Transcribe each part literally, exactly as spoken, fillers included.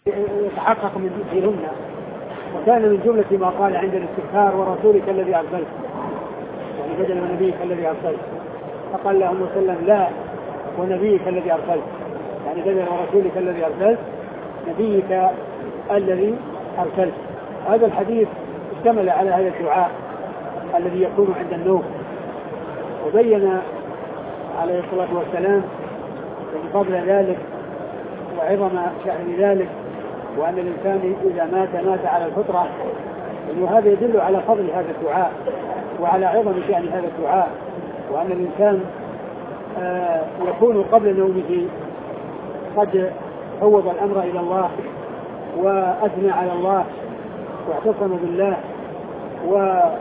يتحقق من فيهن. وكان من جملة ما قال عند الاستغفار ورسولك الذي أرسلت، يعني بدل ونبيك الذي أرسلت، فقال لهم وسلم لا ونبيك الذي أرسلت، يعني بدل ورسولك الذي أرسلت نبيك الذي أرسلت. هذا الحديث اشتمل على هذا الدعاء الذي يكون عند النوم. وبين عليه الصلاة والسلام فضل ذلك وعظم شأن ذلك، وأن الإنسان إذا مات مات على الفطرة، وهذا يدل على فضل هذا الدعاء وعلى عظم شأن هذا الدعاء، وأن الإنسان آه يكون قبل نومه قد فوض الأمر إلى الله وأثنى على الله واعتصم بالله وآمن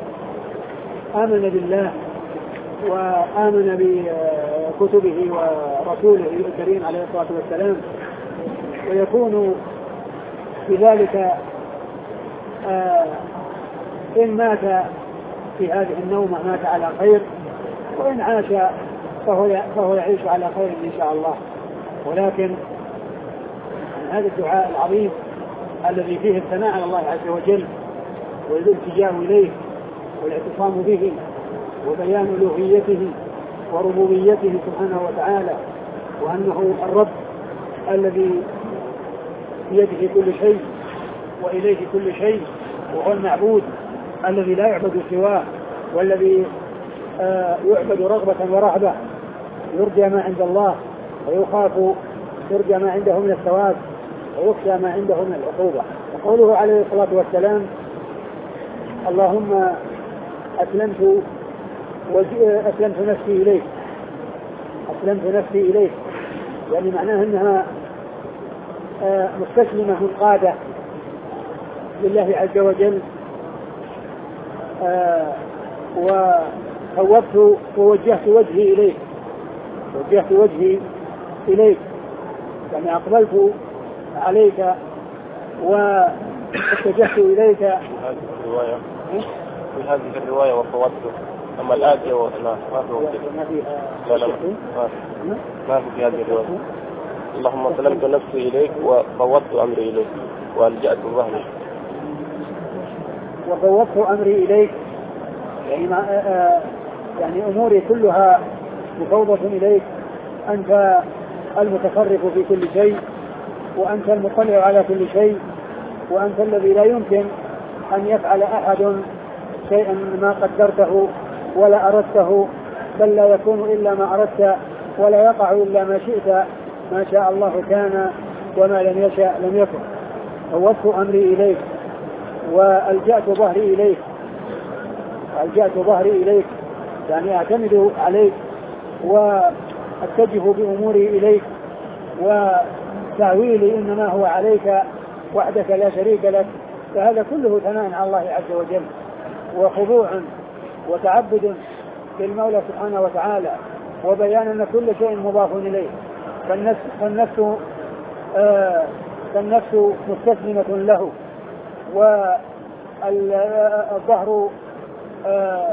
بالله وآمن بكتبه ورسوله الكريم عليه الصلاة والسلام، ويكون بذلك آه إن مات في هذه النومة مات على خير، وإن عاش فهو فهو يعيش على خير إن شاء الله. ولكن هذا الدعاء العظيم الذي فيه الثناء على الله عز وجل والالتجاء إليه والاعتصام به وبيان ألوهيته وربوبيته سبحانه وتعالى، وأنه الرب الذي بيده كل شيء وإليه كل شيء، وهو المعبود الذي لا يعبد سواه، والذي آه يعبد رغبة ورهبة، يرجى ما عند الله ويخاف يرجى ما عنده من الثواب ويخشى ما عنده من العقوبة. وقوله عليه الصلاة والسلام اللهم أسلمت أسلمت نفسي إليك أسلمت نفسي إليك، يعني معناه أنها مستسلمة منقادة لله عز وجل، وفوضت ووجهت وجهي إليك وجهت وجهي إليك يعني أقبلت عليك واتجهت إليك. في هذه الرواية في هذه الرواية وفوضت، أما الآتية ما ما في لا لا ما في هذه الرواية. اللهم سلمت نفسي إليك وفوضت أمري إليك وألجأت ظهري. وفوضت أمري إليك يعني ما آه يعني أموري كلها مفوضة إليك، أنت المتصرف في كل شيء، وأنت المطلع على كل شيء، وأنت الذي لا يمكن أن يفعل أحد شيئا ما قدرته ولا أردته، بل لا يكون إلا ما أردت ولا يقع إلا ما شئت، ما شاء الله كان وما لم يشاء لم يكن. فوضت أمري إليك وألجأت ظهري إليك ألجأت ظهري إليك يعني أعتمد عليك وأتجه بأموري إليك، وتعويلي إنما هو عليك وحدك لا شريك لك. فهذا كله ثناء على الله عز وجل وخضوع وتعبد للمولى سبحانه وتعالى، وبيان أن كل شيء مضاف إليه. فالنفس, فالنفس, آه فالنفس مستسلمة له، والظهر آه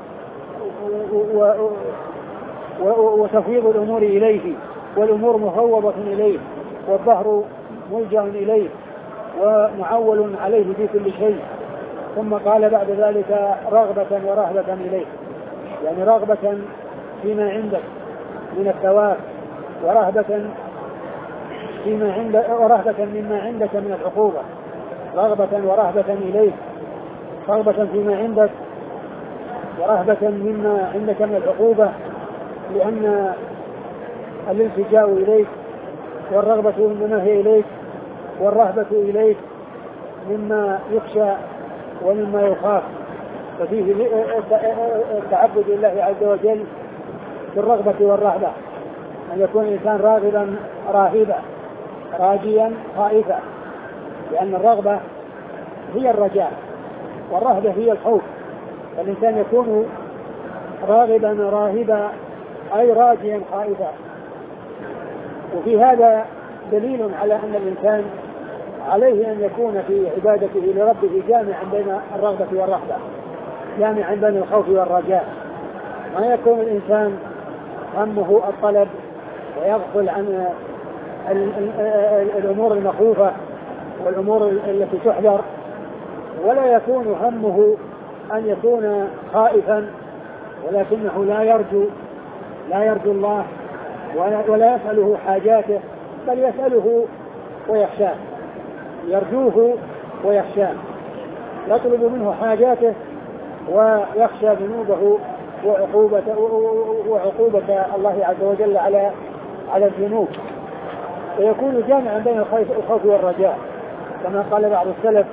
وتفويض الأمور إليه، والأمور مفوضة إليه، والظهر ملجأ إليه ومعول عليه في كل شيء. ثم قال بعد ذلك رغبة ورهبة إليه، يعني رغبة فيما عندك من الثواب، ورهبة فيما عندك ورهبة مما عندك من العقوبة. رغبة ورهبة إليك، رغبة فيما عندك ورهبة مما عندك من العقوبة، لأن الالتجاء إليك والرغبة مما هي إليك والرهبة إليك مما يخشى ومما يخاف. ففيه التعبد لله عز وجل بالرغبة والرهبة، أن يكون الإنسان راغبا راهبا راجيا خائفا، لأن الرغبة هي الرجاء والرهبة هي الخوف. فالإنسان يكون راغبا راهبا أي راجيا خائفا. وفي هذا دليل على أن الإنسان عليه أن يكون في عبادته لربه جامعا بين الرغبة والرهبة، جامعا بين الخوف والرجاء. ما يكون الإنسان همه الطلب ويغفل عن الأمور المخوفة والأمور التي تحذر، ولا يكون همه أن يكون خائفا، ولكنه لا يرجو لا يرجو الله ولا يسأله حاجاته، بل يسأله ويخشاه، يرجوه ويخشاه، يطلب منه حاجاته ويخشى ذنوبه وعقوبة وعقوبة الله عز وجل على على الذنوب، ويكون جامعا بين الخوف والرجاء، كما قال بعض السلف: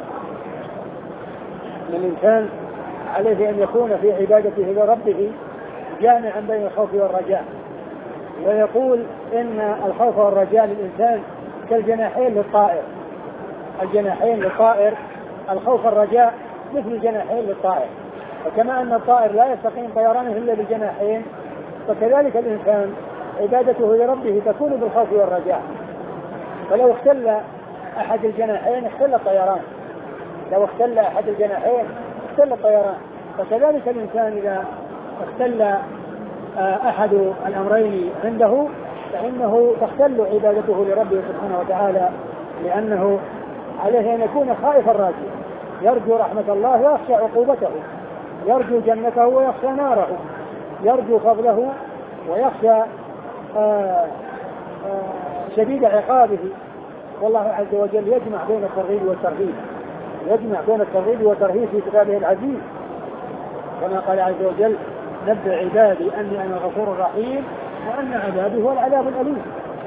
الإنسان عليه أن يكون في عبادته لربه جامعا بين الخوف والرجاء. ويقول إن الخوف والرجاء للإنسان كالجناحين للطائر، الجناحين للطائر، الخوف والرجاء مثل الجناحين للطائر، وكما أن الطائر لا يستقيم طيرانه إلا بالجناحين، فكذلك الإنسان عبادته لربه تكون بالخوف والرجاء. فلو اختل أحد الجناحين اختل الطيران، لو اختل أحد الجناحين اختل الطيران، فكذلك الإنسان إذا اختل أحد الأمرين عنده فإنه تختل عبادته لربه سبحانه وتعالى، لأنه عليه أن يكون خائفا راجيا، يرجو رحمة الله ويخشى عقوبته، يرجو جنته ويخشى ناره، يرجو فضله ويخشى آآ آآ شديد عقابه. والله عز وجل يجمع بين الترغيب والترهيب، يجمع بين الترغيب والترهيب في كتابه العزيز، كما قال عز وجل: نبئ عبادي أني أنا الغفور الرحيم وأن عذابي هو العذاب الأليم.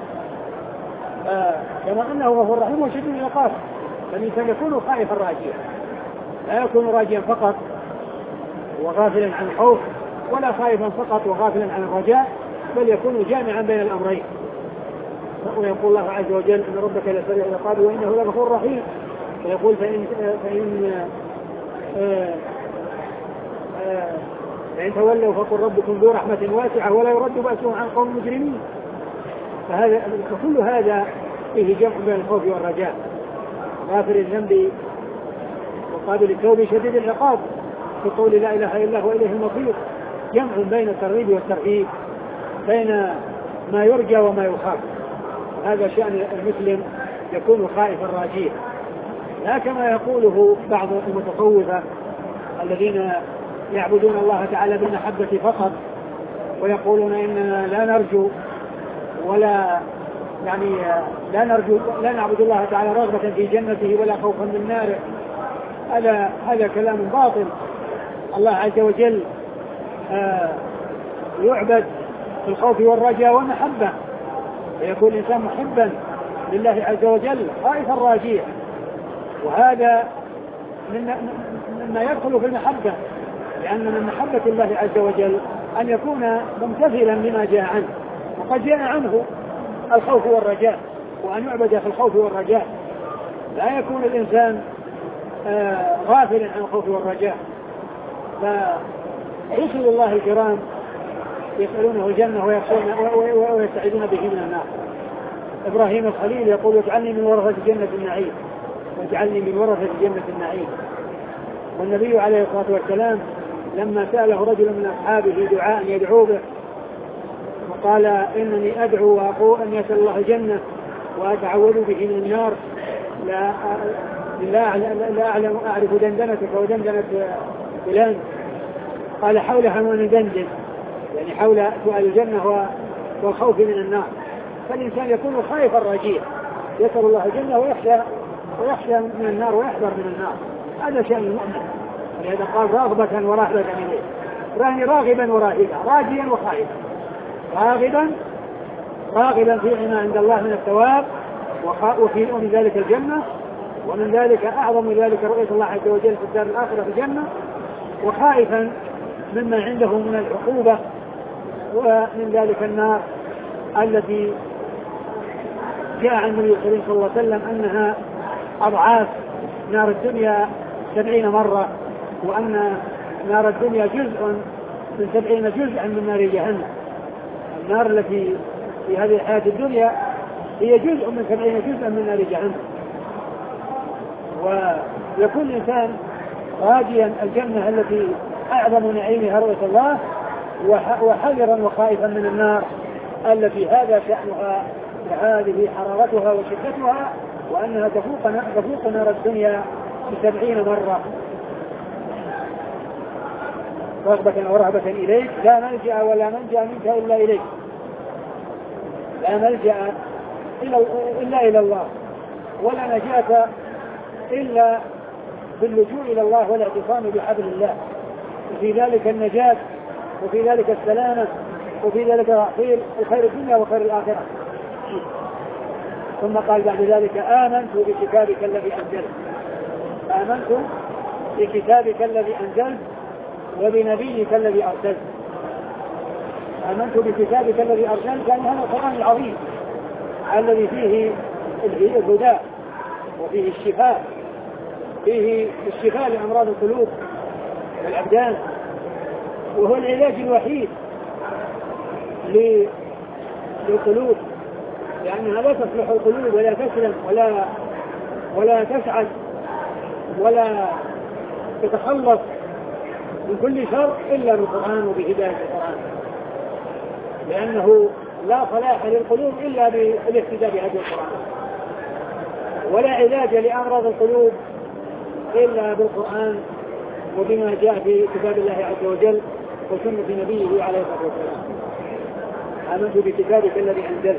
كما أنه غفور رحيم وشديد العقاب، فالإنسان يكون خائفا راجيا، لا يكون راجيا فقط وغافلا عن الخوف، ولا خائفا فقط وغافلا عن الرجاء، بل يكون جامعا بين الأمرين. ويقول الله عز وجل: إن ربك لسريع العقاب وإنه لغفور رحيم. ويقول: فإن فإن آه آه فإن تولوا فقل ربكم ذو رحمة واسعة ولا يرد بأسه عن قوم مجرمين. فهذا فكل هذا فيه جمع بين الخوف والرجاء. غافر الذنب وقابل التوب شديد العقاب، في قول لا إله إلا الله وإليه المصير، جمع بين الترغيب والترهيب، بين ما يرجى وما يخاف. هذا شأن المسلم، يكون خائفا راجيا، لا كما يقوله بعض المتصوفة الذين يعبدون الله تعالى بالمحبة فقط، ويقولون إننا لا نرجو ولا يعني لا نرجو لا نعبد الله تعالى رغبة في جنته ولا خوفا من ناره. هذا هذا كلام باطل. الله عز وجل آه يعبد في الخوف والرجاء والمحبة، فيكون الإنسان محبا لله عز وجل خائفا راجيا، وهذا مما يدخل في المحبة، لأن من محبة الله عز وجل أن يكون ممتثلا لما جاء عنه، وقد جاء عنه الخوف والرجاء، وأن يعبد في الخوف والرجاء، لا يكون الإنسان آه غافلا عن الخوف والرجاء. فرسل الله الكرام يسألونه الجنة ويستعيذون به من النار. إبراهيم الخليل يقول: واجعلني من ورثة جنة النعيم، واجعلني من ورثة جنة النعيم. والنبي عليه الصلاة والسلام لما سأله رجل من أصحابه دعاء يدعو به وقال: إنني أدعو وأقول أن يسأل الله الجنة وأتعوذ به من النار، لا لا لا أعلم أعرف دندنتك ودندنة فلان. قال: حولها من دندن، يعني حول سؤال الجنة والخوف من النار. فالإنسان يكون خائفا راجيا، يسأل الله الجنة ويخشى ويخشى من النار ويحذر من النار. هذا شأن المؤمن، ولهذا قال: راغبة ورهبة إليه، يعني راغبا وراهبا، راجيا وخائفا، راغبا راغبا فيما عند الله من الثواب، وفي من ذلك الجنة، ومن ذلك أعظم من ذلك رؤية الله عز وجل في الدار الآخرة في الجنة، وخائفا مما عنده من العقوبة، ومن ذلك النار التي جاء عن النبي صلى الله عليه وسلم أنها أضعاف نار الدنيا سبعين مرة، وأن نار الدنيا جزء من سبعين جزءا من نار جهنم. النار التي في هذه الحياة الدنيا هي جزء من سبعين جزءا من نار جهنم. ويكون الإنسان راجيا الجنة التي أعظم نعيمها رؤية الله، وحذرا وخائفا من النار التي هذا شأنها فهذه حرارتها وشدتها، وأنها تفوق تفوق نار الدنيا بسبعين مرة. رغبة أو رهبة إليك، لا ملجأ ولا منجأ منك إلا إليك، لا ملجأ إلا إلى الله، ولا نجاة إلا باللجوء إلى الله والاعتصام بحبل الله، وفي ذلك النجاة وفي ذلك السلامة وفي ذلك تحصيل الخير الدنيا وخير الآخرة. ثم قال بعد ذلك آمنت بكتابك الذي أنزلت، آمنت بكتابك الذي أنزلت وبنبيك الذي أرسلت. آمنت بكتابك الذي أرسلت كان هذا القرآن العظيم الذي فيه الهدى وفيه الشفاء، فيه الشفاء لأمراض القلوب والأبدان، وهو العلاج الوحيد للقلوب، لأنها لا تصلح القلوب ولا تسلم ولا ولا تسعد ولا تتخلص من كل شر إلا بالقرآن وبهداية القرآن، لأنه لا صلاح للقلوب إلا بالاهتداء بهدي القرآن، ولا علاج لأمراض القلوب إلا بالقرآن وبما جاء في كتاب الله عز وجل وسنة نبيه عليه الصلاة والسلام. آمنت بكتابك الذي أنزلت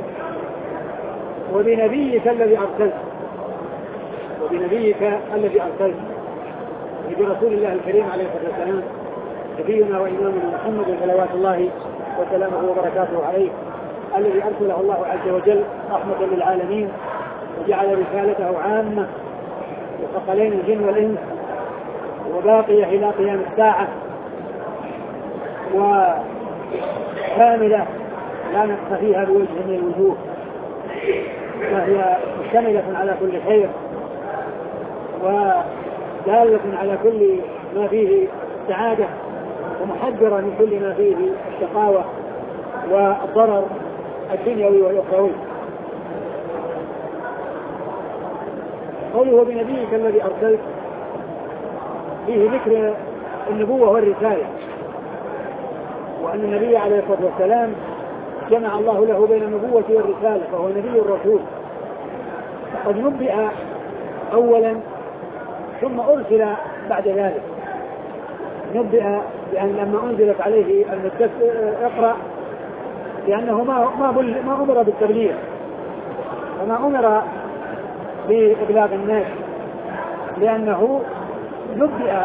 وبنبيك الذي أرسلت، وبنبيك الذي أرسلت برسول الله الكريم عليه الصلاة والسلام، نبينا وإمامنا محمد صلوات الله وسلامه وبركاته عليه، الذي أرسله الله عز وجل رحمة للعالمين، وجعل رسالته عامة وثقلين الجن والإنس، وباقية إلى قيام الساعة، وكاملة لا نقص فيها بوجه من الوجوه، فهي مشتملة على كل خير ودالة على كل ما فيه السعادة، ومحذرة من كل ما فيه الشقاوة والضرر الدنيوي والأخروي. قوله بنبيك الذي أرسلت فيه ذكر النبوة والرسالة، وأن النبي عليه الصلاة والسلام جمع الله له بين النبوة والرسالة، فهو نبي الرسول، قد نبئ أولا ثم أرسل بعد ذلك. نبئ بأن لما أنزلت عليه المدثر اقرأ، لأنه ما ما أمر بالتبليغ وما أمر بإبلاغ الناس، لأنه نبئ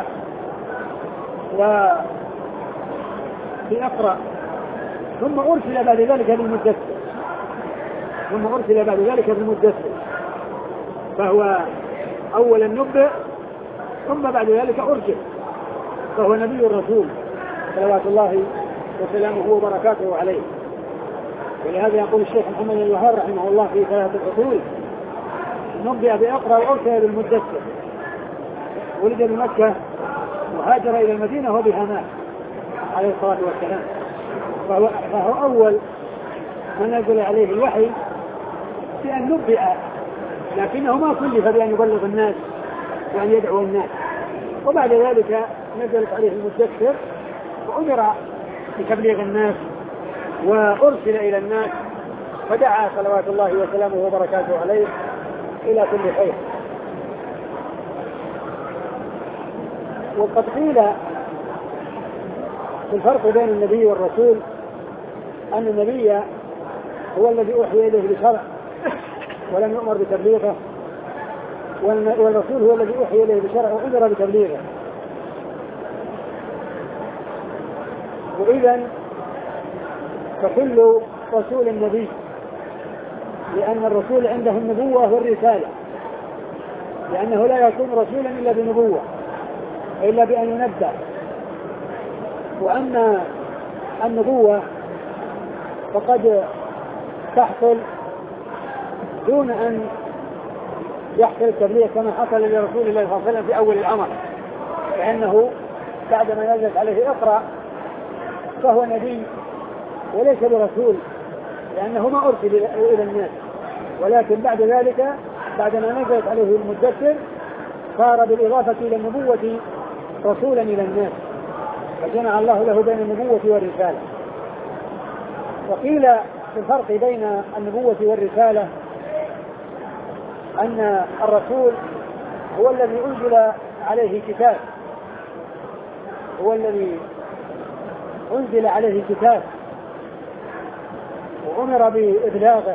وبأقرأ ثم أرسل بعد ذلك بالمدثر ثم أرسل بعد ذلك بالمدثر فهو أولا نبئ ثم بعد ذلك أرسل، فهو نبي الرسول صلوات الله وسلامه وبركاته عليه. ولهذا يقول الشيخ محمد الوهاب رحمه الله في ثلاثة الأصول: نبئ بأقرأ وأرسل بالمدثر. ولد بمكة وهاجر إلى المدينة وبها مات عليه الصلاة والسلام، فهو, فهو أول من نزل عليه الوحي بأن نبئ، لكنه ما كلف بأن يبلغ الناس وأن يدعو الناس. وبعد ذلك نزلت عليه المدثر وأمر بتبليغ الناس وأرسل إلى الناس، فدعا صلوات الله وسلامه وبركاته عليه إلى كل خير. وقد قيل في الفرق بين النبي والرسول أن النبي هو الذي أوحي إليه بشرع ولم يؤمر بتبليغه، والرسول هو الذي أوحي إليه بشرع وأمر بتبليغه. وإذن فكل رسول النبي، لأن الرسول عنده النبوة والرسالة، لأنه لا يكون رسولا إلا بنبوة إلا بأن ينبأ. وأما النبوة فقد تحصل دون أن يحصل التبليغ كما حصل لرسول الله صلى الله عليه وسلم في أول الأمر، فإنه بعدما نزلت عليه اقرأ فهو نبي وليس برسول، لأنه ما أرسل إلى الناس، ولكن بعد ذلك بعدما نزلت عليه المدثر صار بالإضافة إلى النبوة رسولا إلى الناس، فجمع الله له بين النبوة والرسالة. وقيل في الفرق بين النبوة والرسالة أن الرسول هو الذي أنزل عليه كتاب هو الذي أنزل عليه كتاب وأمر بإبلاغه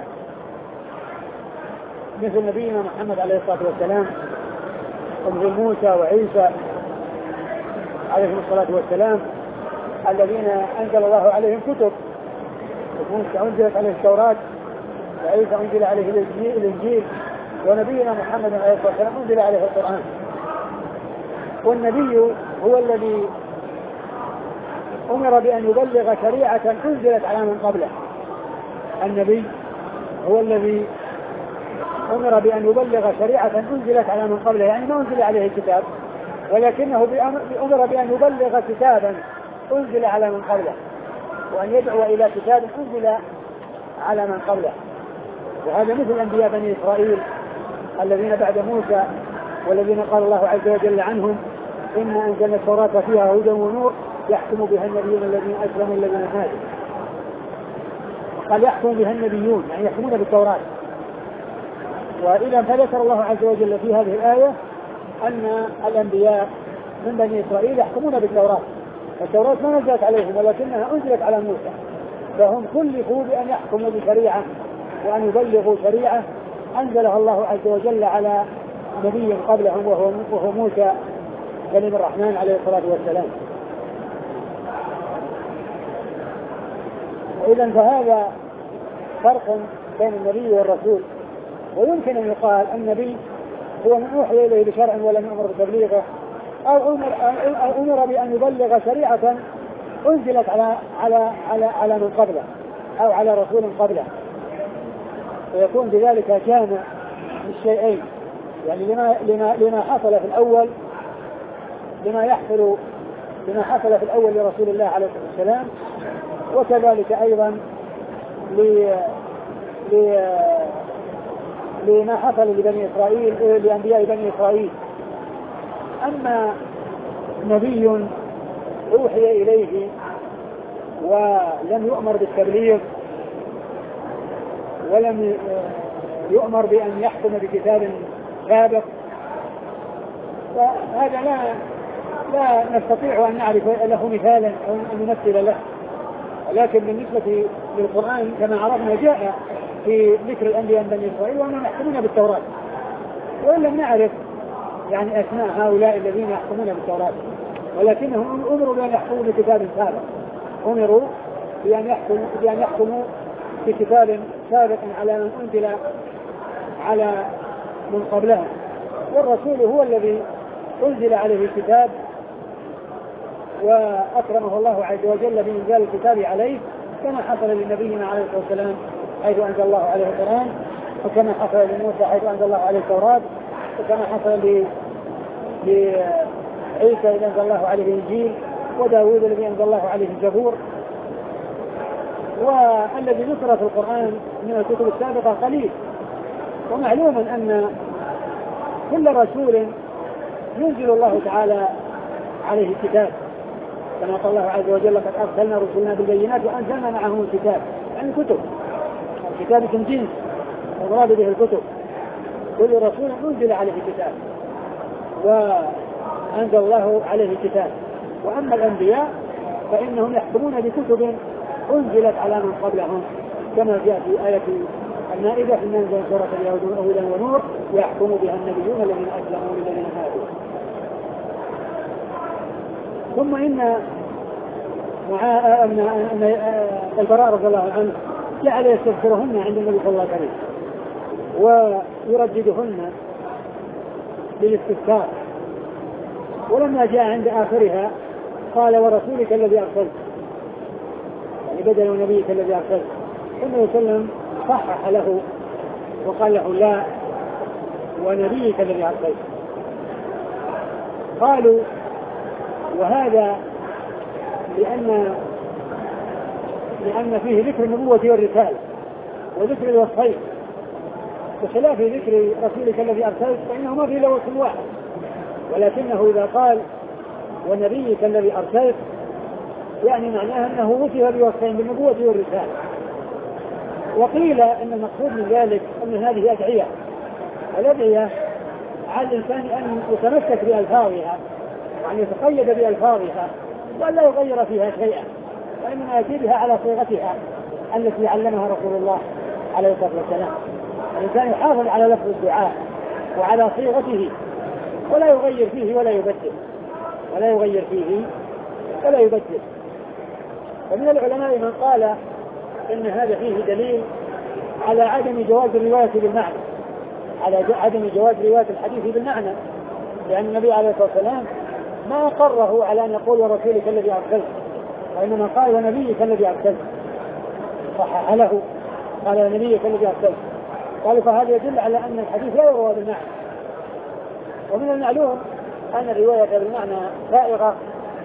مثل نبينا محمد عليه الصلاة والسلام ومثل موسى وعيسى عليهم الصلاة والسلام الذين أنزل الله عليهم كتب. موسى أنزلت عليه التوراة وعيسى أنزل عليه الإنجيل ونبينا محمد عليه الصلاة والسلام أنزل عليه القرآن. والنبي هو الذي أمر بأن يبلغ شريعة أنزلت على من قبله. النبي هو الذي أمر بأن يبلغ شريعة أنزلت على من قبله، يعني ما أنزل عليه الكتاب ولكنه أمر بأن يبلغ كتابا أنزل على من قبله وأن يدعو إلى كتاب أنزل على من قبله. وهذا مثل أنبياء بني إسرائيل الذين بعد موسى والذين قال الله عز وجل عنهم إنا أنزلنا التوراة فيها هدى ونور يحكم بها النبيون الذين أسلموا الذين هادوا. قال يحكم بها النبيون يعني يحكمون بالتوراة. وإذا فذكر الله عز وجل في هذه الآية أن الأنبياء من بني إسرائيل يحكمون بالتوراة. التوراة ما نزلت عليهم ولكنها أنزلت على موسى، فهم كلفوا بأن يحكموا بشريعة وأن يبلغوا شريعة أنزلها الله عز وجل على نبي قبلهم وهو, وهو موسى كلم الرحمن عليه الصلاة والسلام. وإذا فهذا فرق بين النبي والرسول. ويمكن أن يقال النبي هو من أوحي إليه بشرع ولم يأمر بتبليغه أو أمر, أو أمر بأن يبلغ شريعة أنزلت على على على على من قبله أو على رسول قبله، ويكون بذلك جامع للشيئين، يعني لما لما لما حصل في الأول لما يحصل لما حصل في الأول لرسول الله عليه الصلاة والسلام، وكذلك أيضا ل لما حصل لبني إسرائيل لأنبياء بني إسرائيل. أما نبي أوحي إليه ولم يؤمر بالتبليغ ولم يؤمر بأن يحكم بكتاب سابق، فهذا لا لا نستطيع أن نعرف له مثالا أو أن نمثل له. ولكن بالنسبة للقرآن كما عرفنا جاء في ذكر الأنبياء بني إسرائيل وأنهم يحكمون بالتوراة، وإن لم نعرف يعني أسماء هؤلاء الذين يحكمون بالتوراة، ولكنهم أمروا بأن يحكموا بكتاب سابق، أمروا بأن يحكموا بأن يحكموا بكتاب سابق على من أنزل على من قبلها. والرسول هو الذي أنزل عليه الكتاب وأكرمه الله عز وجل بإنزال الكتاب عليه، كما حصل لنبينا عليه الصلاة والسلام حيث أنزل الله عليه القرآن، وكما حصل لموسى حيث أنزل الله عليه التوراة، وكما حصل لعيسى إذا أنزل الله عليه الإنجيل، وداود الذي أنزل الله عليه الزبور. والذي ذكر في القرآن من الكتب السابقة قليل. ومعلوم أن كل رسول ينزل الله تعالى عليه الكتاب، كما قال الله عز وجل قد أرسلنا رسلنا بالبينات وأنزلنا معهم الكتاب، يعني كتب، الكتاب اسم جنس ومراد به الكتب. كل رسول أنزل عليه الكتاب وأنزل الله عليه الكتاب. وأما الأنبياء فإنهم يحكمون بكتب أنزلت على من قبلهم، كما جاء في آية المائدة إن أنزل سورة اليهود هدى ونور يحكم بها النبيون الذين أسلموا للذين هادوا. ثم إن البراء رضي الله عنه جعل يستذكرهن عند النبي صلى الله عليه وسلم ويرددهن للاستذكار. ولما جاء عند آخرها قال ورسولك الذي أرسلت، يعني بدل نبيك الذي أرسلت. النبي صلى الله عليه وسلم صحح له وقال له لا ونبيك الذي أرسلت. قالوا وهذا لأن لأن فيه ذكر النبوة والرسالة وذكر الوصفين، بخلاف ذكر رسولك الذي أرسلت فإنه ما فيه إلا وصف واحد، ولكنه إذا قال ونبيك الذي أرسلت يعني معناه أنه وصف بوصفين بالنبوة والرسالة. وقيل ان المقصود من ذلك ان هذه ادعيه، الادعيه على الانسان ان يتمسك بالفاظها وان يتقيد بالفاظها ولا يغير فيها شيئا، وانما ياتي بها على صيغتها التي علمها رسول الله عليه الصلاه والسلام. الانسان يحافظ على لفظ الدعاء وعلى صيغته ولا يغير فيه ولا يبدل ولا يغير فيه ولا يبدل. ومن العلماء من قال ان هذا فيه دليل على عدم جواز الروايه بالمعنى، على عدم جواز روايه الحديث بالمعنى، لان النبي عليه الصلاه والسلام ما اقره على ان يقول ورسولك الذي ارسلت، وانما قال ونبيك الذي ارسلت، صحح له قال ونبيك الذي ارسلت. قالوا فهذا يدل على ان الحديث لا يروى بالمعنى. ومن المعلوم ان الروايه بالمعنى سائغه،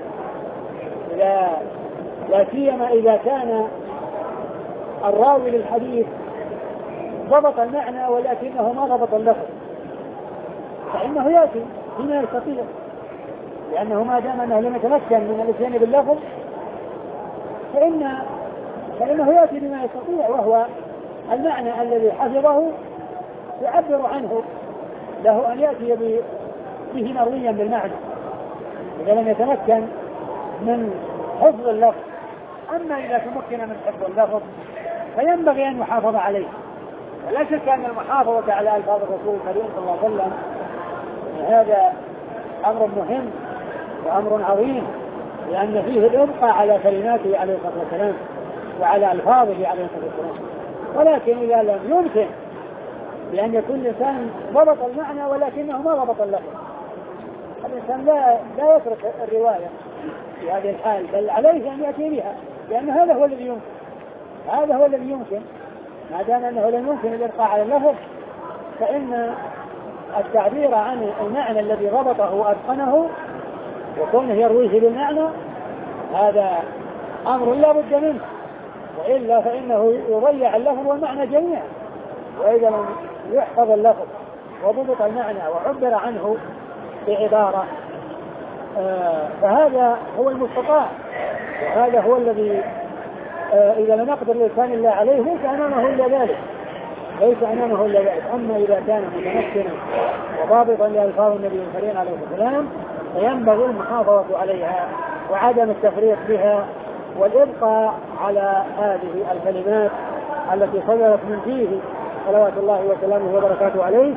لا لا سيما اذا كان الراوي للحديث ضبط المعنى ولكنه ما ضبط اللفظ، فانه ياتي بما يستطيع، لانه ما دام انه لم يتمكن من الاتيان باللفظ فان فانه ياتي بما يستطيع، وهو المعنى الذي حفظه يعبر عنه، له ان ياتي به مرويا بالمعنى اذا لم يتمكن من حفظ اللفظ. اما اذا تمكن من حفظ اللفظ فينبغي ان يحافظ عليه. ولا شك ان المحافظه على الفاظ الرسول الكريم صلى الله عليه وسلم هذا امر مهم وامر عظيم، لان فيه الابقاء على كلماته عليه الصلاه والسلام وعلى الفاظه عليه الصلاه والسلام. ولكن اذا لم يمكن بان يكون الانسان ضبط المعنى ولكنه ما ضبط اللفظ، الانسان لا لا يترك الروايه في هذه الحال، بل عليه ان ياتي بها، لان هذا هو الذي يمكن هذا هو الذي يمكن ما دام انه لم يمكن الابقاء على اللفظ، فان التعبير عن المعنى الذي ضبطه واتقنه وكونه يرويه بالمعنى هذا امر لا بد منه، والا فانه يضيع اللفظ والمعنى جميعا. واذا لم يحفظ اللفظ وضبط المعنى وعبر عنه بعباره آه فهذا هو المستطاع، وهذا هو الذي آه إذا لم يقدر الإنسان إلا عليه ليس أمامه إلا ذلك ليس أمامه إلا ذلك. أما إذا كان متمكنا وضابطا لألفاظ النبي الكريم عليه الصلاة والسلام فينبغي المحافظة عليها وعدم التفريط بها والإبقاء على هذه الكلمات التي صدرت من فيه صلوات الله وسلامه وبركاته عليه.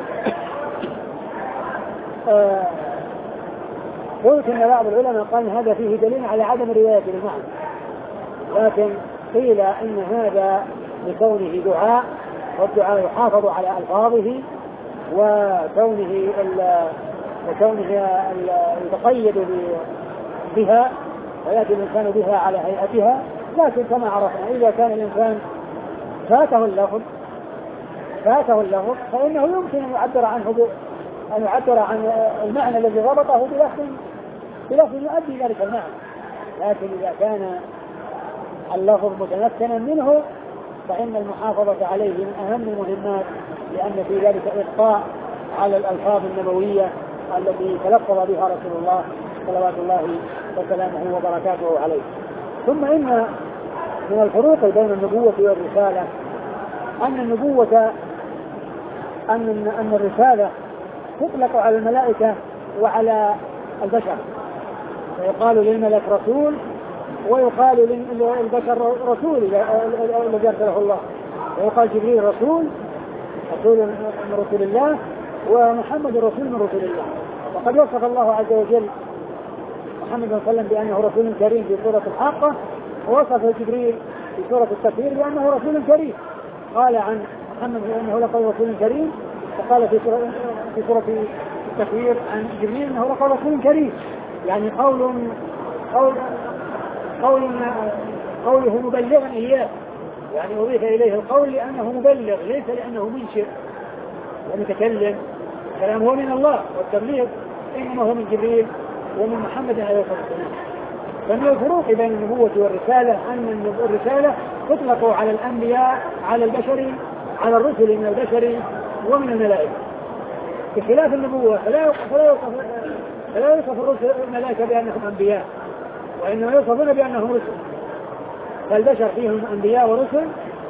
آه قلت ان بعض العلماء قال هذا فيه دليل على عدم الرواية بالمعنى، لكن قيل ان هذا لكونه دعاء، والدعاء يحافظ على الفاظه وكونه وكونه يتقيد بها وياتي الانسان بها على هيئتها. لكن كما عرفنا اذا كان الانسان فاته اللفظ فاته اللفظ فانه يمكن ان يعبر عنه أن يعبر عن المعنى الذي ضبطه بلفظ بلفظ يؤدي ذلك المعنى. لكن إذا كان اللفظ متمكنا منه فإن المحافظة عليه من أهم المهمات، لأن في ذلك إبقاء على الألفاظ النبوية التي تلفظ بها رسول الله صلوات الله وسلامه وبركاته عليه. ثم إن من الفروق بين النبوة والرسالة أن النبوة أن أن الرسالة تطلق على الملائكة وعلى البشر، فيقال للملك رسول ويقال للبشر رسول الذي أرسله الله، ويقال جبريل رسول رسول من رسول الله ومحمد رسول من رسول الله. وقد وصف الله عز وجل محمد صلى الله عليه وسلم بأنه رسول كريم في سورة الحاقة، ووصف جبريل في سورة التكوير بأنه رسول كريم، قال عن محمد بأنه لقد رسول كريم، وقال في سورة في سورة التكوير عن جبريل انه لقد رسول كريم. يعني قول قول قول قوله مبلغا اياه، يعني اضيف اليه القول لانه مبلغ ليس لانه منشئ ومتكلم، كلامه من الله والتبليغ انما هو من جبريل ومن محمد عليه الصلاه والسلام. فمن الفروق بين النبوة والرسالة ان الرسالة تطلق على الانبياء على البشر على الرسل من البشر ومن الملائكة، بخلاف النبوة فلا يوصف فلا يوصف الرسل الملائكة بأنهم أنبياء، وإنما يوصفون بأنهم رسل. فالبشر فيهم أنبياء ورسل،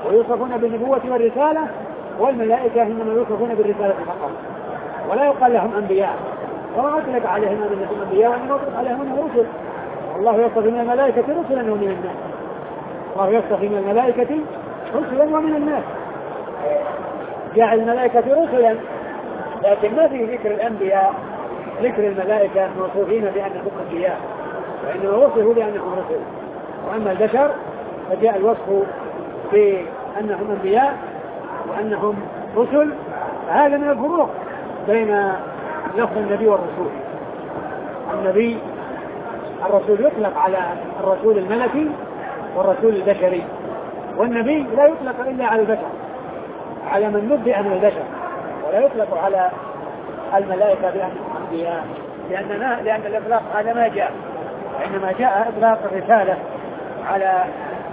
ويوصفون بالنبوة والرسالة، والملائكة إنما يوصفون بالرسالة فقط، ولا يقال لهم أنبياء، وما أطلق عليهم أنهم أنبياء وإنما أطلق عليهم أنهم رسل. والله يصف من الملائكة رسلا ومن الناس، الله يصف من الملائكة رسلا ومن الناس، جعل الملائكة رسلا، لكن ما في ذكر الأنبياء، ذكر الملائكة موصوفين بأنهم أنبياء، وإنما وصفوا بأنهم رسل. وأما البشر فجاء الوصف بأنهم أنبياء وأنهم رسل. هذا من الفروق بين لفظ النبي والرسول. النبي الرسول يطلق على الرسول الملكي والرسول البشري، والنبي لا يطلق إلا على البشر، على من نبئ من البشر، ولا يطلق على الملائكة بأنهم أنبياء، لأننا لأن الإطلاق هذا ما جاء، وإنما جاء إطلاق الرسالة على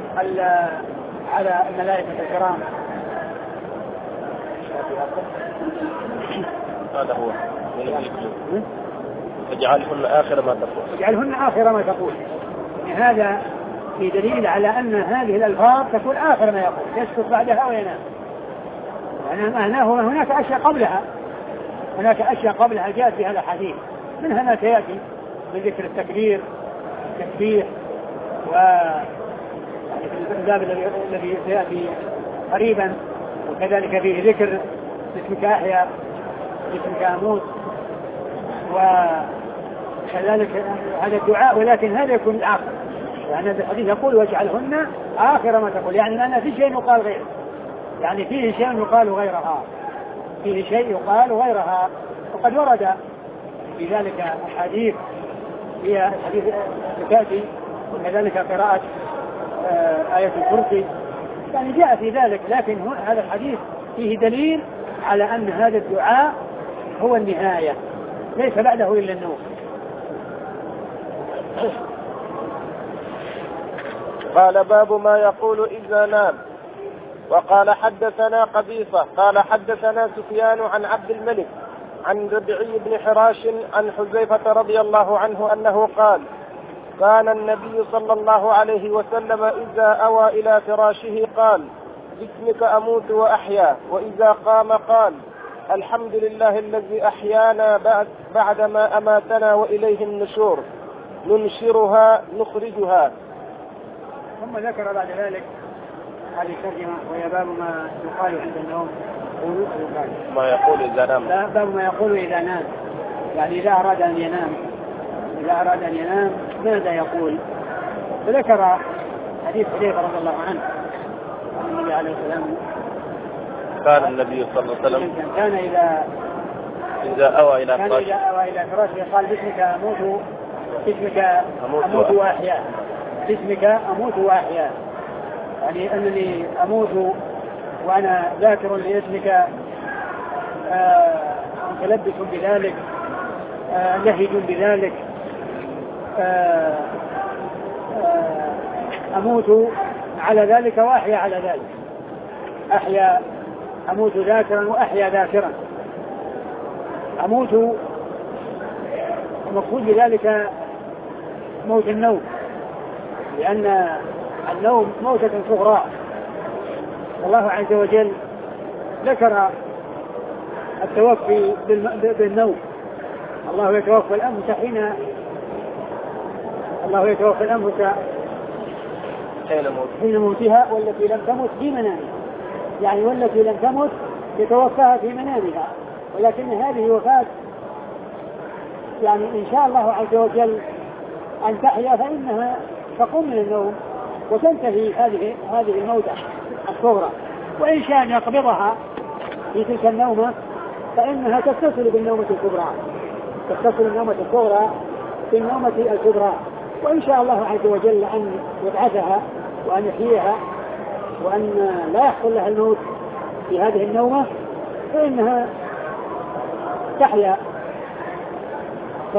على الملائكة الكرام. هذا هو اجعلهن آخر ما تقول اجعلهن آخر ما تقول يعني هذا في دليل على أن هذه الألفاظ تكون آخر ما يقول، يسكت بعدها وينام. يعني معناه هناك أشياء قبلها، هناك أشياء قبلها جاءت في هذا الحديث، منها ما سيأتي من ذكر التكبير التسبيح، و يعني في الباب الذي سيأتي قريبا، وكذلك فيه ذكر اسمك أحيا اسمك أموت، وكذلك هذا الدعاء، ولكن هذا يكون الآخر. يعني الحديث يقول واجعلهن آخر ما تقول، يعني أن في شيء يقال غيره، يعني فيه شيء يقال غيرها، فيه شيء يقال غيرها. وقد ورد في ذلك الحديث هي الحديث الكافي، وكذلك قراءة آية الكرسي، يعني جاء في ذلك، لكن هذا الحديث فيه دليل على أن هذا الدعاء هو النهاية، ليس بعده إلا النوم. قال باب ما يقول إذا نام. وقال حدثنا قبيصة قال حدثنا سفيان عن عبد الملك عن ربعي بن حراش عن حذيفة رضي الله عنه أنه قال كان النبي صلى الله عليه وسلم إذا أوى إلى فراشه قال باسمك أموت وأحيا، وإذا قام قال الحمد لله الذي أحيانا بعد بعدما أماتنا وإليه النشور، ننشرها نخرجها. ثم ذكر بعد ذلك هذه الترجمة وهي باب ما يقال عند النوم، ما يقول إذا نام، باب ما يقول إذا نام، يعني إذا أراد أن ينام، إذا أراد أن ينام ماذا يقول. فذكر حديث حذيفة رضي الله عنه عن النبي عليه السلام كان النبي صلى الله عليه وسلم كان إذا إذا أوى إلى فراشه إذا أوى إلى فراشه قال باسمك أموت باسمك أموت وأحيا، باسمك أموت وأحيا، يعني أنني أموت وأنا ذاكر لاسمك، متلبس آه بذلك، آه لهج بذلك، آه آه أموت على ذلك وأحيا على ذلك، أحيا أموت ذاكرا وأحيا ذاكرا. أموت المقصود بذلك موت النوم، لأن النوم موتة صغرى، الله عز وجل ذكر التوفي بالنوم. الله يتوفى الأنفس حين الله يتوفى الأنفس حين موتها والتي لم تمت في منامها، يعني والتي لم تمت يتوفاها في منامها، ولكن هذه وفاة يعني إن شاء الله عز وجل أن تحيا فإنها تقوم من النوم وتنتهي هذه هذه الموتة الصغرى، وإن شاء أن يقبضها في تلك النومة فإنها تتصل بالنومة الكبرى، تتصل النومة الصغرى بالنومة الكبرى، وإن شاء الله عز وجل أن يبعثها وأن يحييها وأن لا يحصل لها الموت في هذه النومة فإنها تحيا. ف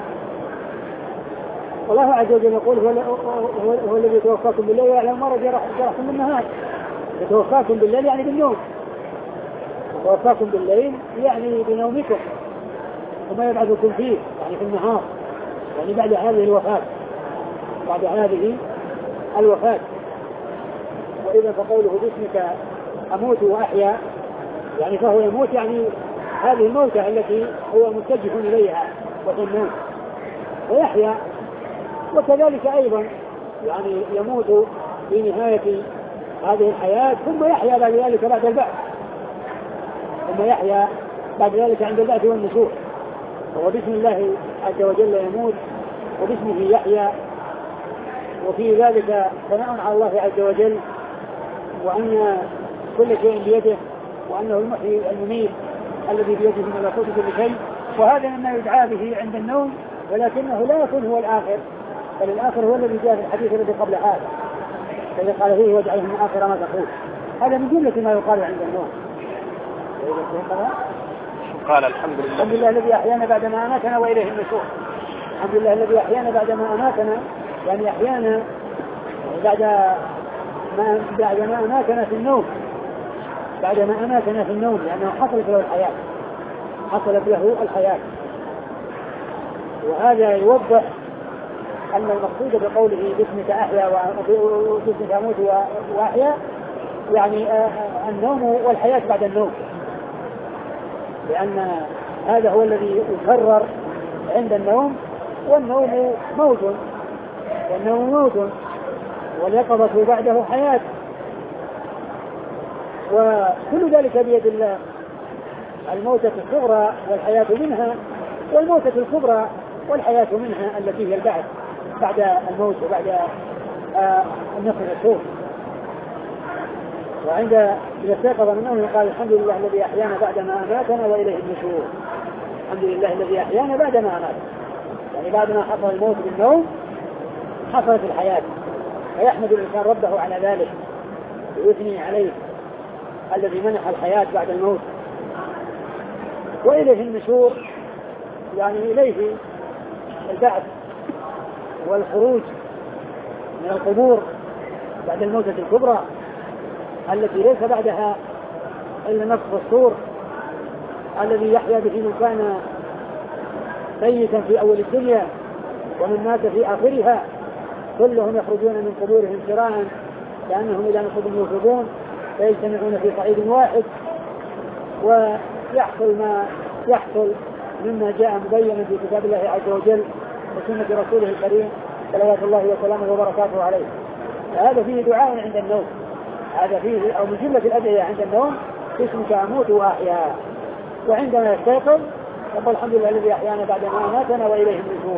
والله عز وجل يقول هو, هو, هو الذي يتوفاكم بالليل ويعلم ما جرحتم بالنهار. يتوفاكم بالليل يعني بالنوم، يتوفاكم بالليل يعني بنومكم، وما يبعثكم فيه يعني في النهار، يعني بعد هذه الوفاة، بعد هذه الوفاة. وإذا فقوله باسمك أموت وأحيا يعني فهو يموت يعني هذه الموتة التي هو متجه إليها وهي النوم، ويحيا وكذلك أيضا يعني يموت في نهاية هذه الحياة ثم يحيا بعد ذلك بعد البعث، ثم يحيا بعد ذلك عند البعث والنشور. وهو باسم الله عز وجل يموت وباسمه يحيا، وفي ذلك ثناء على الله عز وجل وأن كل شيء بيده وأنه المحيي المميت الذي بيده ملكوت كل شيء. وهذا مما يدعى به عند النوم، ولكنه لا يكون هو الآخر، بل الآخر هو الذي جاء في الحديث الذي قبل هذا الذي قال فيه واجعله من آخر ما تقول. هذا من جملة ما يقال عند النوم. قال الحمد لله الحمد لله الذي أحيانا بعدما أماتنا وإليه النشور. الحمد لله الذي أحيانا بعدما أماتنا، يعني أحيانا بعد ما بعدما أماتنا في النوم، بعدما أماتنا في النوم لأنه حصلت له الحياة، حصلت له الحياة. وهذا يوضح أن المقصود بقوله باسمك أحيا وباسمك أموت وأحيا يعني النوم والحياة بعد النوم، لأن هذا هو الذي يكرر عند النوم، والنوم موت والنوم موت واليقظة بعده حياة، وكل ذلك بيد الله. الموتة الصغرى والحياة منها، والموتة الكبرى والحياة منها التي هي البعث بعد الموت وبعد آه النفخ الصور. وعند إذا استيقظ من نومه قال الحمد لله الذي أحيانا بعدما أماتنا وإليه النشور. الحمد لله الذي أحيانا بعدما أماتنا، يعني بعدما حصل الموت بالنوم حصلت الحياة، فيحمد الإنسان ربه على ذلك ويثني عليه الذي منح الحياة بعد الموت. وإليه النشور يعني إليه البعث والخروج من القبور بعد الموتة الكبرى التي ليس بعدها إلا نفخ الصور الذي يحيا به من كان ميتا في أول الدنيا ومن مات في آخرها، كلهم يخرجون من قبورهم سراعا كأنهم إلى نصب يوفضون، فيجتمعون في صعيد واحد، ويحصل ما يحصل مما جاء مبينا في كتاب الله عز وجل وسنة رسوله الكريم صلوات الله وسلامه وبركاته عليه. فهذا فيه دعاء عند النوم، هذا فيه أو من جملة الأدعية عند النوم اسمك أموت وأحيا. وعندما يستيقظ يقول الحمد لله الذي أحيانا بعدما أماتنا وإليه النشور.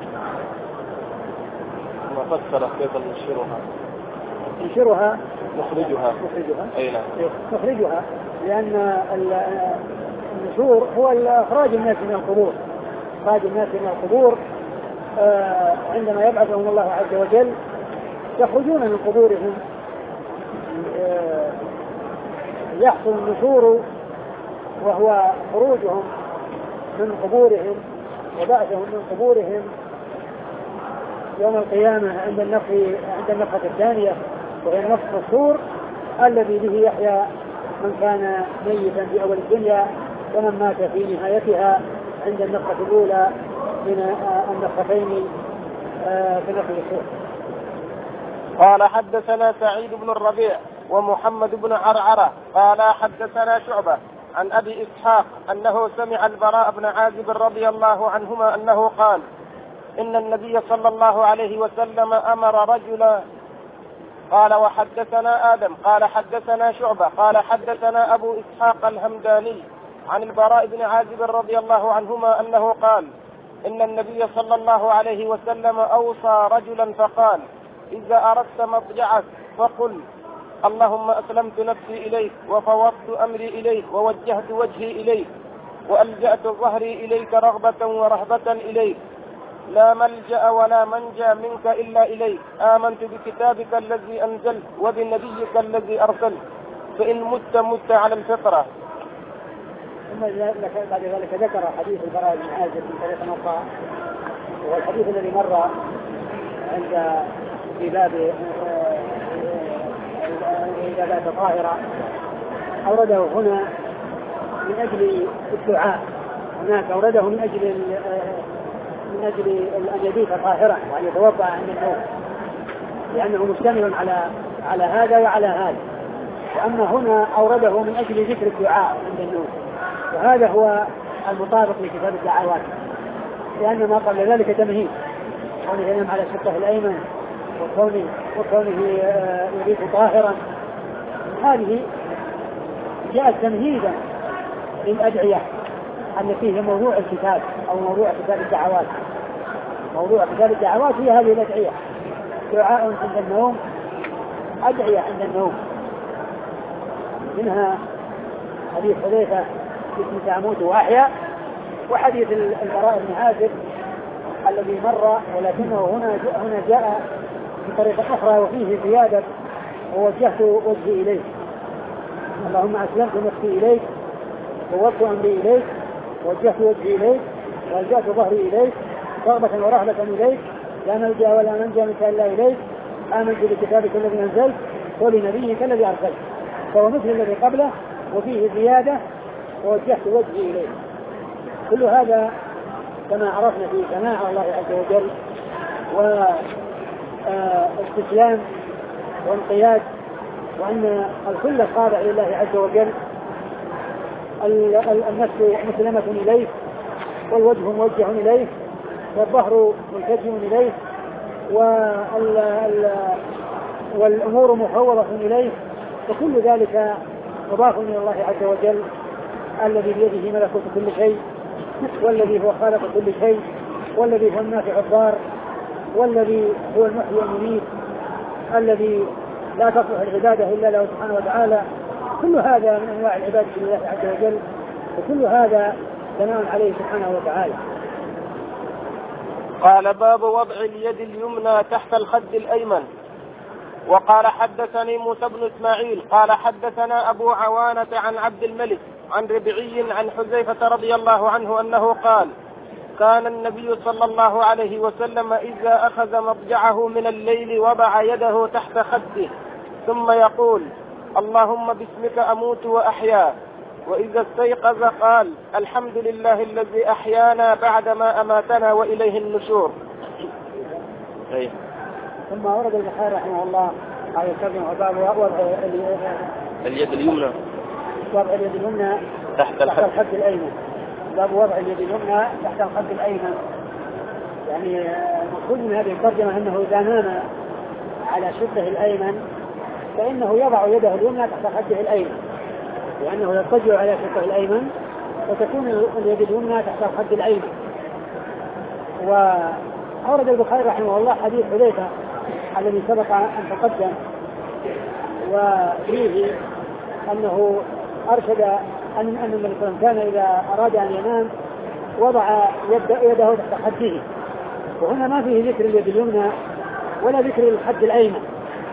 ما فسر كيف نشرها؟ نشرها نخرجها. نخرجها. أي نعم. نخرجها لأن النشور هو إخراج الناس من القبور، إخراج الناس من القبور آه عندما يبعثهم الله عز وجل يخرجون من قبورهم، آه يحصل النشور وهو خروجهم من قبورهم وبعثهم من قبورهم يوم القيامة عند النفخ عند النفخة الثانية وهي النفخ الصور الذي به يحيا من كان ميتا في أول الدنيا ومن مات في نهايتها عند النفخة الأولى من النفختين في نفخ الصور. قال حدثنا سعيد بن الربيع ومحمد بن عرعرة قال حدثنا شعبة عن أبي إسحاق أنه سمع البراء بن عازب رضي الله عنهما أنه قال إن النبي صلى الله عليه وسلم أمر رجلا. قال وحدثنا آدم قال حدثنا شعبة قال حدثنا أبو إسحاق الهمداني عن البراء بن عازب رضي الله عنهما أنه قال إن النبي صلى الله عليه وسلم أوصى رجلا فقال إذا أردت مضجعك فقل اللهم أسلمت نفسي إليك وفوضت أمري إليك ووجهت وجهي إليك وألجأت ظهري إليك رغبة ورهبة إليك لا ملجأ ولا منجا منك إلا إليك آمنت بكتابك الذي أنزلت وبنبيك الذي أرسلت فإن مت مت على الفطرة. ثم بعد ذلك ذكر حديث البراء بن عازب من طريق موقع، وهو الحديث الذي مر عند في باب إذا بات طاهرة أورده هنا من أجل الدعاء، هناك أورده من أجل من أجل أن يبيت طاهرا وأن يتوضأ عند النوم. لأنه مشتمل على على هذا وعلى هذا. وأما هنا أورده من أجل ذكر الدعاء عند النوم، وهذا هو المطابق لكتاب الدعوات، لأن ما قبل ذلك تمهيد، كونه ينام على شقه الأيمن وكونه, وكونه يريد طاهرا، هذه جاءت تمهيدا للأدعية التي هي موضوع الكتاب أو موضوع كتاب الدعوات. موضوع كتاب الدعوات هي هذه الأدعية، دعاء عند النوم، أدعية عند النوم. منها حديث حذيفة اسمه أموت وأحيا، وحديث البراء بن عازب الذي مر، ولكنه هنا هنا جاء بطريقة أخرى وفيه زيادة: ووجهت وجهي إليك، اللهم أسلمت نفسي إليك، ووجهت أمري إليك، ووجهت وجهي إليك، وألجأت ظهري إليك، رغبة ورهبة إليك، لا ملجأ ولا منجا منك إلا إليك، آمنت بكتابك الذي أنزلت وبنبيك الذي أرسلت. فهو مثل الذي قبله وفيه زيادة: ووجهت وجهي إليك. كل هذا كما عرفنا في سماع الله عز وجل واستسلام وانقياد، وأن الكل خاضع لله عز وجل، النفس مسلمة إليه، والوجه موجه إليه، والظهر ملتجم إليه، والأمور مفوضة إليه، وكل ذلك مضاف إلى الله عز وجل الذي بيده ملكوت كل شيء، والذي هو خالق كل شيء، والذي هو النافع الضار، والذي هو المحيي المميت، الذي لا تصلح العبادة إلا له سبحانه وتعالى. كل هذا من أنواع العبادة لله عز وجل، وكل هذا ثناء عليه سبحانه وتعالى. قال: باب وضع اليد اليمنى تحت الخد الأيمن. وقال: حدثني موسى بن إسماعيل قال حدثنا أبو عوانة عن عبد الملك عن ربعي عن حذيفة رضي الله عنه أنه قال: كان النبي صلى الله عليه وسلم إذا أخذ مضجعه من الليل وضع يده تحت خده ثم يقول: اللهم باسمك أموت وأحيا. وإذا استيقظ قال: الحمد لله الذي أحيانا بعدما أماتنا وإليه النشور. أيه. ثم ورد البخاري رحمه الله على الترجمة باب وضع اليد اليمنى وضع اليد اليمنى تحت الخد الأيمن. باب وضع اليد اليمنى تحت الخد الأيمن، يعني المقصود من هذه الترجمة أنه إذا نام على شقه الأيمن فإنه يضع يده اليمنى تحت خده الأيمن، لأنه يضطجع على شقه الأيمن وتكون اليد اليمنى تحت الخد الأيمن. وأورد البخاري رحمه الله حديث حذيفة الذي سبق أن تقدم، وفيه أنه أرشد أن أن النبي صلى الله عليه وسلم كان إذا أراد أن ينام وضع يده تحت خده، وهنا ما فيه ذكر اليد اليمنى ولا ذكر الخد الأيمن،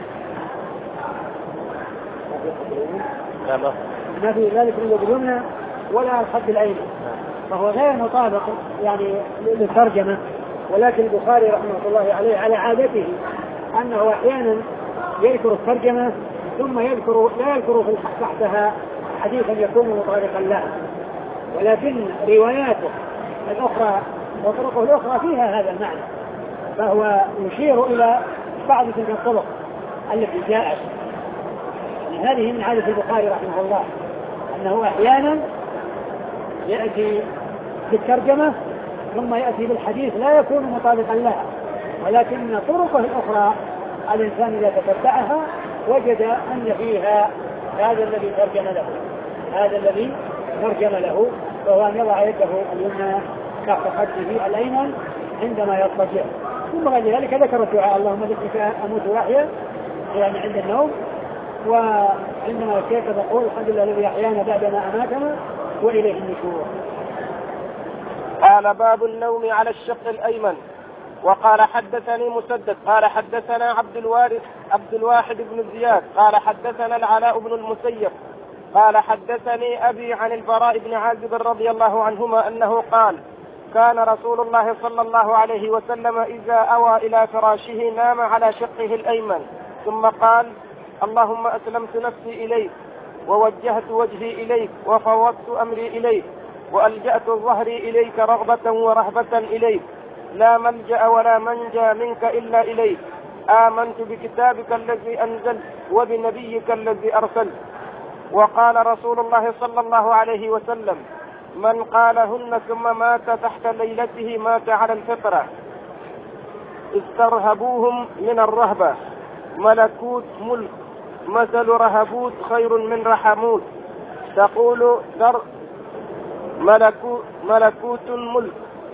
ما فيه ذلك اليد اليمنى ولا الخد الأيمن، فهو غير مطابق يعني للترجمة. ولكن البخاري رحمه الله عليه على عادته أنه أحيانا يذكر الترجمة ثم يذكر لا يذكر في تحتها حديثا يكون مطابقا لها، ولكن رواياته الأخرى وطرقه الأخرى فيها هذا المعنى، فهو يشير إلى بعض تلك الطرق التي جاءت. يعني هذه من عادة البخاري رحمه الله أنه أحيانا يأتي بالترجمة ثم يأتي بالحديث لا يكون مطابقا لها، ولكن طرقه الأخرى الإنسان إذا تتبعها وجد أن فيها هذا الذي ترجم له هذا الذي ترجم له فهو أن يضع يده اليمنى تحت خده الأيمن عندما يضطجع. ثم بعد ذلك ذكر الدعاء: اللهم باسمك أموت وأحيا، يعني عند النوم، وعندما يستيقظ يقول: الحمد لله الذي أحيانا بعدما أماتنا وإليه النشور. قال: باب النوم على الشق الأيمن. وقال: حدثني مسدد قال حدثنا عبد الوارث عبد الواحد بن زياد قال حدثنا العلاء بن المسيب قال حدثني أبي عن البراء بن عازب رضي الله عنهما أنه قال: كان رسول الله صلى الله عليه وسلم إذا أوى إلى فراشه نام على شقه الأيمن ثم قال: اللهم أسلمت نفسي إليك، ووجهت وجهي إليك، وفوضت أمري إليك، وألجأت ظهري إليك رغبة ورهبة إليك، لا ملجأ ولا منجا منك إلا إليك، آمنت بكتابك الذي أنزلت وبنبيك الذي أرسلت. وقال رسول الله صلى الله عليه وسلم: من قالهن ثم مات تحت ليلته مات على الفطرة. استرهبوهم من الرهبة، ملكوت ملك، مثل رهبوت خير من رحموت. تقول در ملكو ملكوت ملك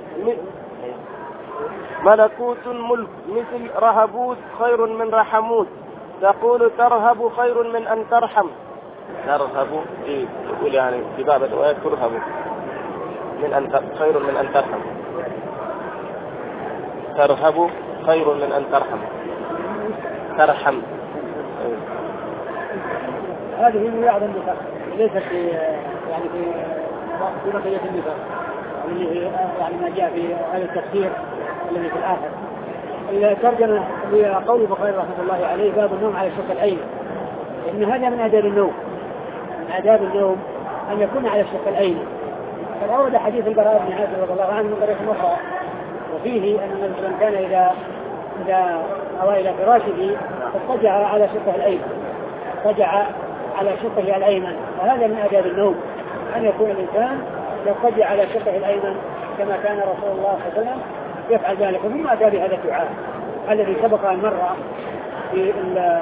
ملكوت ملك مثل رهبوت خير من رحموت. تقول ترهب خير من أن ترحم. ترهب إيه يقول يعني في بعض الروايات ترهب من أن خير من أن ترحم. ترهب خير من أن ترحم. ترحم. هذه من بعض النفاق، ليست في يعني في في بقية النفاق اللي هي يعني ما جاء في هذا التفسير الذي في الآخر. الترجمة لقول البخاري رحمه الله عليه: باب النوم على الشق الأيمن. إن هذا من آداب النوم، من آداب النوم أن يكون على الشق الأيمن. قد أورد حديث البراء بن عازب رضي الله عنه من طريق أخرى، وفيه أن النبي صلى الله عليه وسلم كان إذا إذا أوى إلى فراشه اضطجع على شقه الأيمن، اضطجع على شقه الأيمن. وهذا من آداب النوم أن يكون الإنسان يضطجع على شقه الأيمن كما كان رسول الله صلى الله عليه وسلم يفعل ذلك. ومن آداب هذا الدعاء الذي سبق أن مر في ال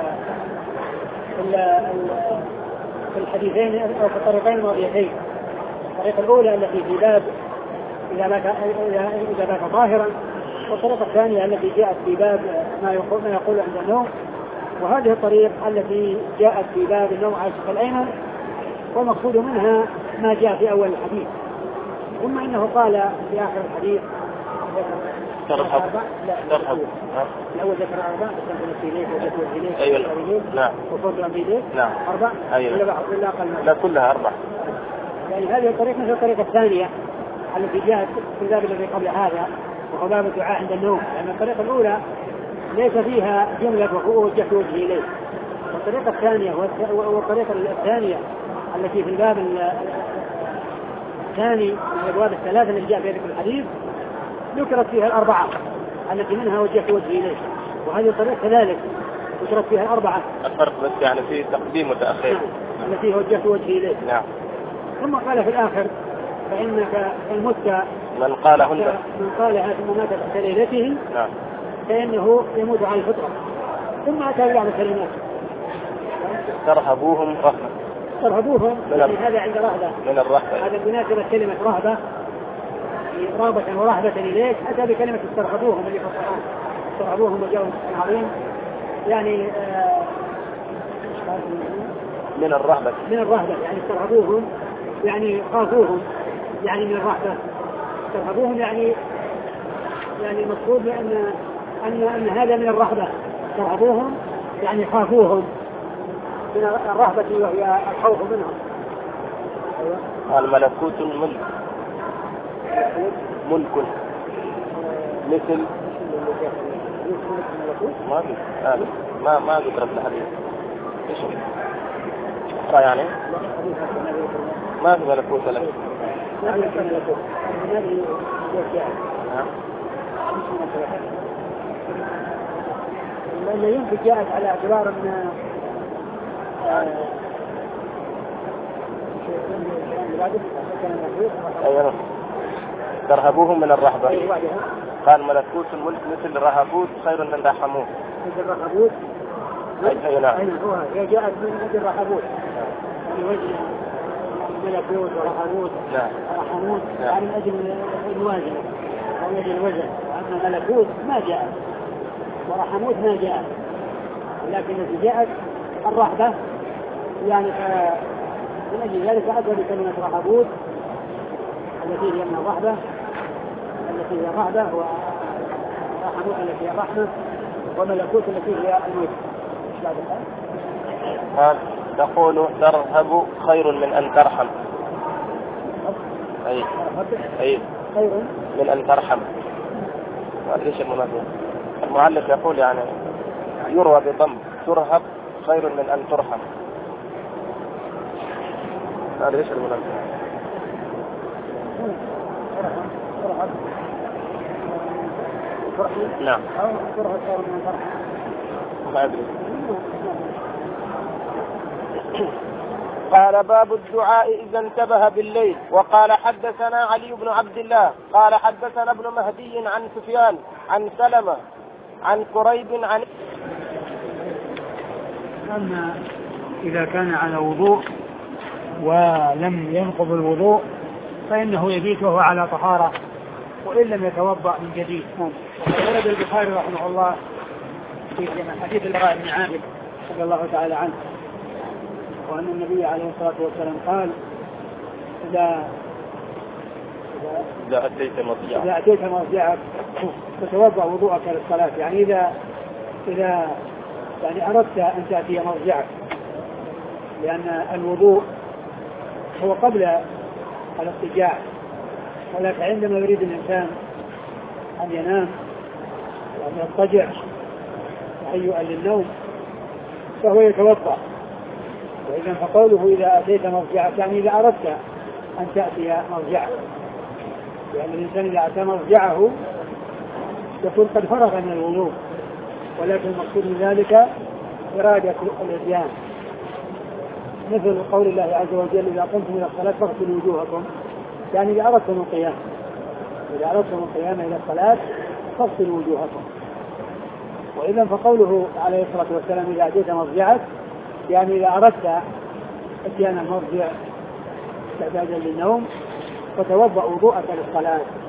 في الحديثين أو في الطريقين الماضيتين. الطريقة الأولى التي في باب إذا بات إذا بات ظاهرا، والطريقة الثانية التي جاءت في باب ما يقول ما يقول عند النوم. وهذه الطريقة التي جاءت في باب النوم على الشق الأيمن، والمقصود منها ما جاء في أول الحديث. ثم إنه قال في آخر الحديث ترحب. لا ترحب. الأول ذكر أربع: استنفذ إليك وجدت إليك. أيوة. نعم. وفوت أمريك. نعم. أربع. أيوة. ولا بعض ولا أقل. لا كلها أربع. يعني هذه الطريقة مثل الطريقة الثانية التي جاءت في الباب الذي قبل هذا، وهو باب الدعاء عند النوم. لأن يعني الطريقة الأولى ليس فيها جملة ووجهت وجهي إليه. والطريقة الثانية والطريقة الثانية التي في الباب الثاني من الأبواب الثلاثة التي جاء في ذكر الحديث ذكرت فيها الأربعة التي منها وجهت وجهي إليه. وهذه الطريقة كذلك ذكرت فيها الأربعة. الفرق بس يعني في تقديم وتأخير. نعم. التي وجهت وجهي إليه. نعم. ثم قال في الآخر: فإنك المت من قالهن من قالها ثم مات تحت ليلته. نعم. فإنه يموت على الفطرة. ثم أتى بعض الكلمات: ترهبوهم رهبة. ترهبوهم يعني هذا عند رهبة من الرهبة. هذا بمناسبة كلمة رهبة، رغبة ورهبة إليك. أتى بكلمة استرهبوهم اللي في القرآن: استرهبوهم وجاءوا عظيم، يعني آه من الرهبة. من الرهبة يعني استرهبوهم يعني خافوهم، يعني من الرهبة. استرهبوهم يعني يعني المقصود بأن أن أن هذا من الرهبة. استرهبوهم يعني خافوهم من الرهبة وهي الخوف منهم. قال ملكوت ملك ملك مثل ما في آه. ما ما ذكرت الحديث. ايش اقرا يعني ما في ملكوت ولا ما في ملكوت. لأن يمكن جاءت على اعتبار أن أيوة. ترهبوهم من الرهبة. قال ملكوت الملك مثل رهبوت خير من رحموت. مثل رهبوت. أي نعم. هي جاءت من مثل رهبوت. يعني وجه ملكوت ورهبوت. نعم. رحموت يعني من أجل الموازنة أو من أجل الوزن. أما ملكوت ما جاء ورحموت ما جاء، لكن التي جاءت الرهبة يعني من أجل ذلك أتى بكلمة رهبوت التي هي من الرهبة التي هي الرهبة، ورحموت التي هي الرحمة، وملكوت التي هي الملك. قال تقول ترهب خير من أن ترحم. أي أي خير من أن ترحم. ليش المناسبة؟ المعلق يقول يعني يروى بضم ترهب خير من أن ترحم. هذا ليش المناسبة؟ نعم. أو ترهب خير من أن ترحم. ما أدري. قال باب الدعاء إذا انتبه بالليل. وقال حدثنا علي بن عبد الله قال حدثنا ابن مهدي عن سفيان عن سلمة عن قريب عن. أما إذا كان على وضوء ولم ينقض الوضوء فإنه يبيت وهو على طهارة وإن لم يتوضأ من جديد. ورد البخاري رحمه الله في حديث البراء بن عازب رضي الله تعالى عنه وأن النبي عليه الصلاة والسلام قال إذا إذا أتيت مضجعك إذا أتيت مضجعك فتوضأ وضوءك للصلاة. يعني إذا إذا يعني أردت أن تأتي مضجعك، لأن الوضوء هو قبل الاضطجاع، ولكن عندما يريد الإنسان أن ينام وأن يضطجع تهيئا للنوم فهو يتوضأ. وإذا فقوله إذا أتيت مرجعك يعني إذا أردت أن تأتي مرجعك، يعني الإنسان إذا أتى مرجعه يكون قد فرغ من الوضوء، ولكن المقصود من ذلك إرادة الإتيان، مثل قول الله عز وجل إذا قمتم إلى الصلاة فاغسلوا وجوهكم، يعني إذا أردتم القيام إذا أردتم القيام إلى الصلاة فاغسلوا وجوهكم. وإذا فقوله عليه الصلاة والسلام إذا أتيت مرجعك يعني إذا أردت أتيان المرجع استعدادا للنوم فتوضأ وضوءك للصلاة.